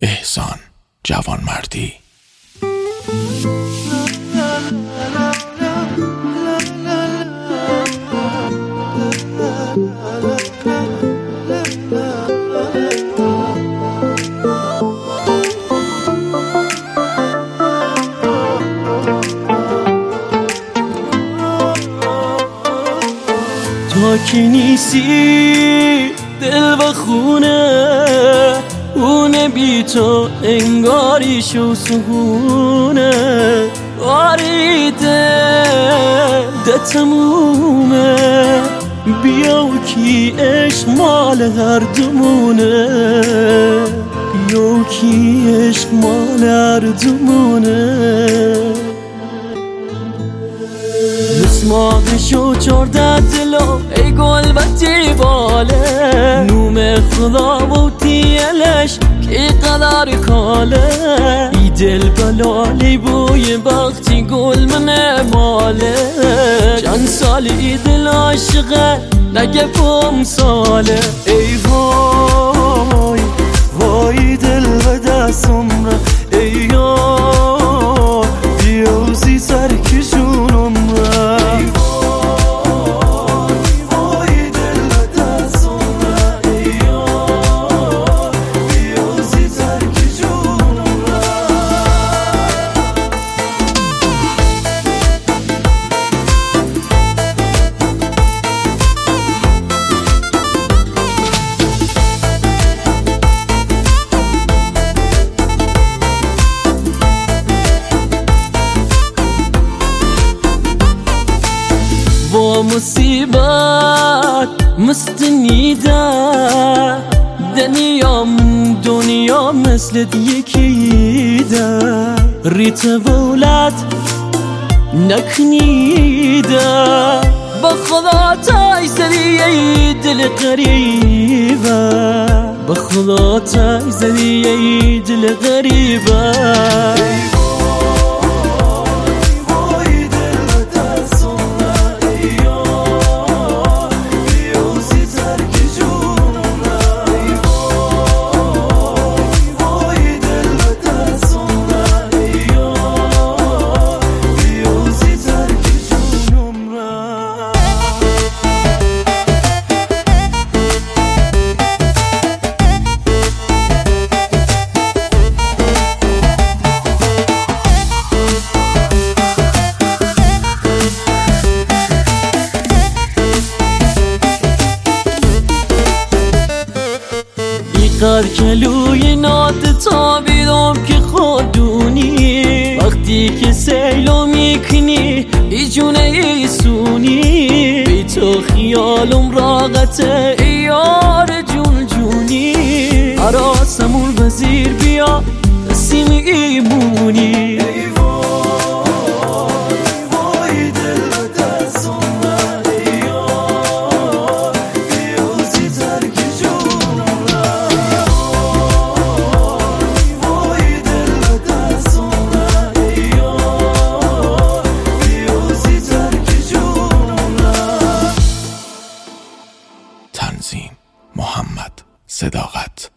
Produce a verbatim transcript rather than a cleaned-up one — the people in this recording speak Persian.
احسان جوانمردی. تا که نیستی دل و خونه، اونه بی تو انگاریش و سهونه، آریده ده تمومه، بیا و کی عشق مال هر دومونه، بیا و کی عشق مال هر دومونه. مسماقشو چورده دلو ای گل و دیواله، نوم خدا و تیلش که قدر کاله، ای دل بلالی بوی بختی گل من ماله، چند سال ای دل عاشقه نگه پم ساله. ای وای وای دل و دستم را ای یار بیوزی سرکشونم را، و مصیبت مستنیده دنیام دنیا مثل یکیده، ریت ولد نکنیده، با خدا تای زدی دل غریبه، با خدا تای زدی دل غریبه. قد کلوی نات تابیدم که خودونی، وقتی که سیلو میکنی ای جونه ای سونی، بی تو خیالم راقته ای یار جون جونی، عراسمون وزیر بیا نسیم ایمونی. تنظیم محمد صداقت.